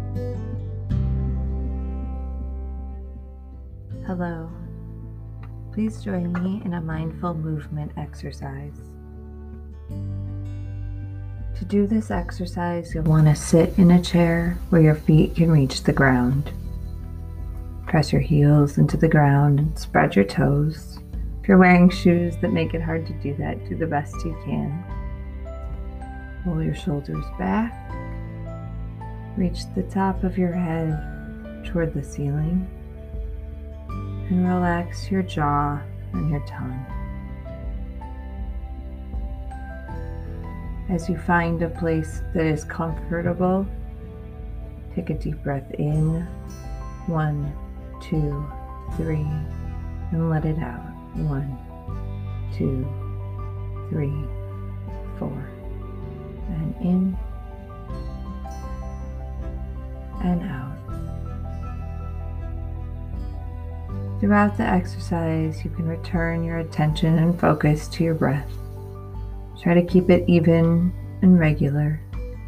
Hello. Please join me in a mindful movement exercise. To do this exercise, you'll want to sit in a chair where your feet can reach the ground. Press your heels into the ground and spread your toes. If you're wearing shoes that make it hard to do that, do the best you can. Roll your shoulders back. Reach the top of your head toward the ceiling. And relax your jaw and your tongue. As you find a place that is comfortable, take a deep breath in, 1, 2, 3, and let it out, 1, 2, 3, 4, and in, and out. Throughout the exercise, you can return your attention and focus to your breath. Try to keep it even and regular.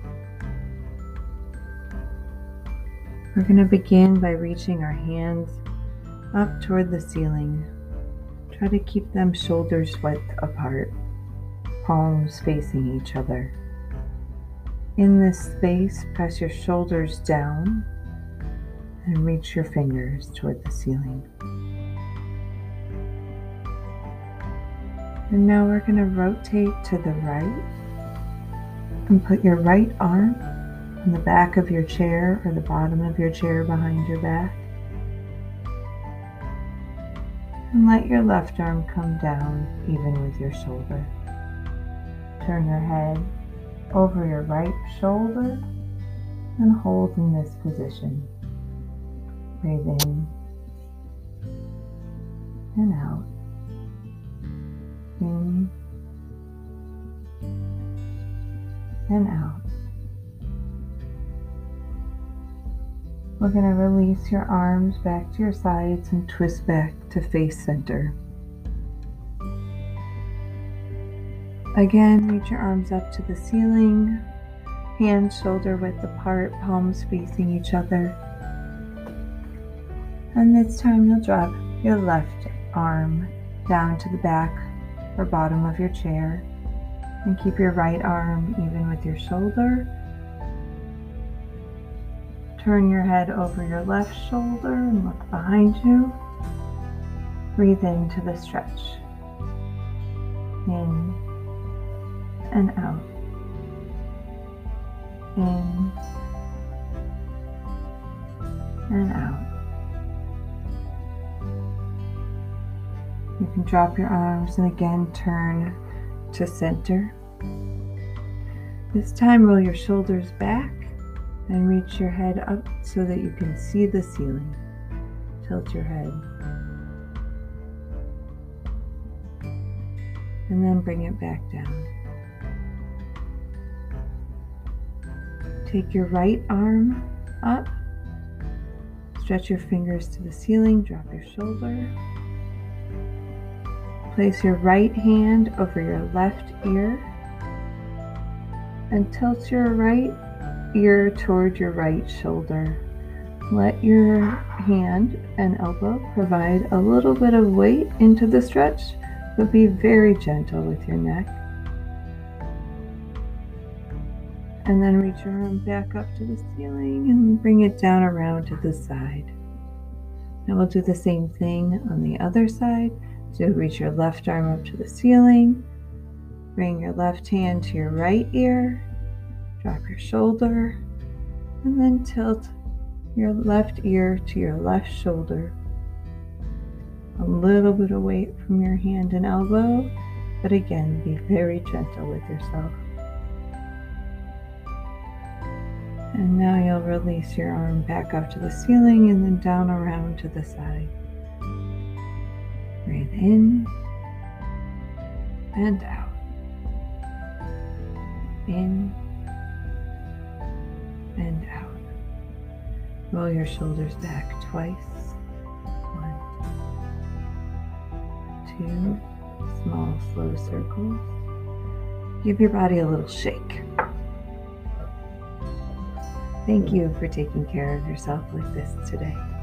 We're going to begin by reaching our hands up toward the ceiling. Try to keep them shoulders width apart, palms facing each other. In this space, press your shoulders down and reach your fingers toward the ceiling. And now we're going to rotate to the right and put your right arm on the back of your chair or the bottom of your chair behind your back. And let your left arm come down even with your shoulder. Turn your head over your right shoulder and hold in this position. Breathe in and out. In and out. We're going to release your arms back to your sides and twist back to face center. Again, reach your arms up to the ceiling, hands shoulder width apart, palms facing each other. And this time you'll drop your left arm down to the back or bottom of your chair and keep your right arm even with your shoulder. Turn your head over your left shoulder and look behind you. Breathe into the stretch. In and out. In and out. You can drop your arms and again turn to center. This time roll your shoulders back and reach your head up so that you can see the ceiling. Tilt your head. And then bring it back down. Take your right arm up. Stretch your fingers to the ceiling. Drop your shoulder. Place your right hand over your left ear and tilt your right ear toward your right shoulder. Let your hand and elbow provide a little bit of weight into the stretch, but be very gentle with your neck. And then reach your arm back up to the ceiling and bring it down around to the side. Now we'll do the same thing on the other side. So reach your left arm up to the ceiling, bring your left hand to your right ear, drop your shoulder, and then tilt your left ear to your left shoulder. A little bit of weight from your hand and elbow, but again, be very gentle with yourself. And now you'll release your arm back up to the ceiling and then down around to the side. Breathe in and out. In and out. Roll your shoulders back twice. 1, 2, small, slow circles. Give your body a little shake. Thank you for taking care of yourself like this today.